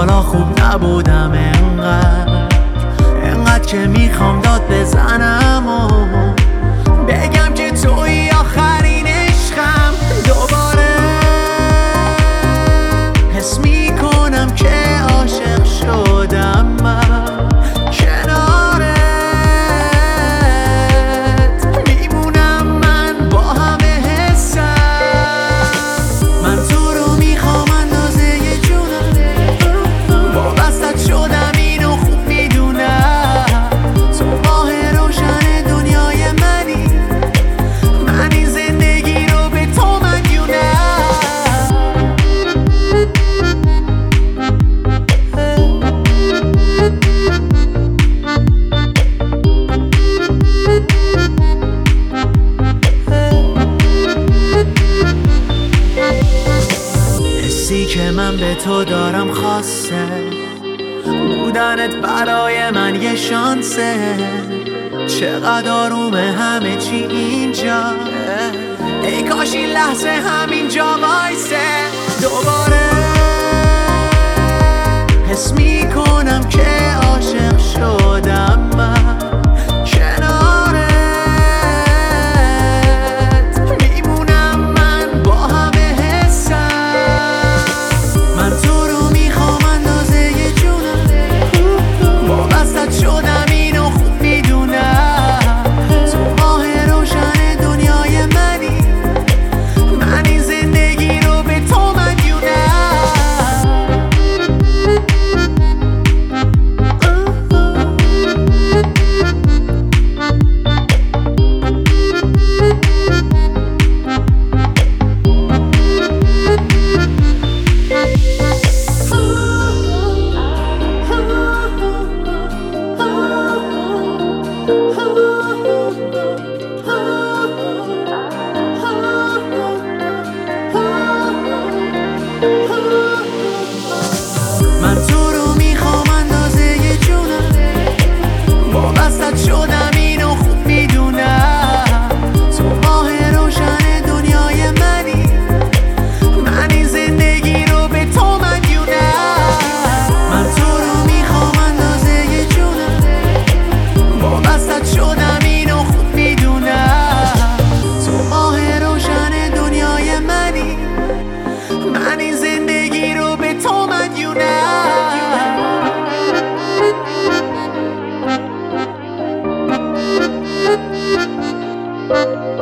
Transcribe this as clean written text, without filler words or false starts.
حالا خوب نبودم انقدر که میخوام داد بزنم و بگم که توی آخرین عشقم. دوباره حس میکنم که عاشق شدم من کنارت میمونم من با همه حسم. من تو رو میخوام اندازه جونم وابستت شدم اینو خوب میدونم. تو ماه روشن دنیای منی من این زندگی رو به تو مدیونم. حسی که من به تو دارم خاصه بودنت برای من یه شانسه. چقدر آرومه همه چی اینجا ای کاش این لحظه همینجا وایسه. دوباره حس میکنم که عاشق شدم من کنارت میمونم من با همه حسم. من تو رو میخوام اندازه جونم وابستت شدم اینو خوب میدونم. تو ماه روشن دنیای منی من این زندگی رو به تو مدیونم. من تو رو میخوام اندازه جونم وابستت شدم اینو خوب میدونم. تو ماه روشن دنیای منی من این زندگی رو به تو مدیونم. من تو رو میخوام اندازه جونم وابستت شدم اینو خوب میدونم. تو ماه روشن دنیای منی من این زندگی رو به تو مدیونم.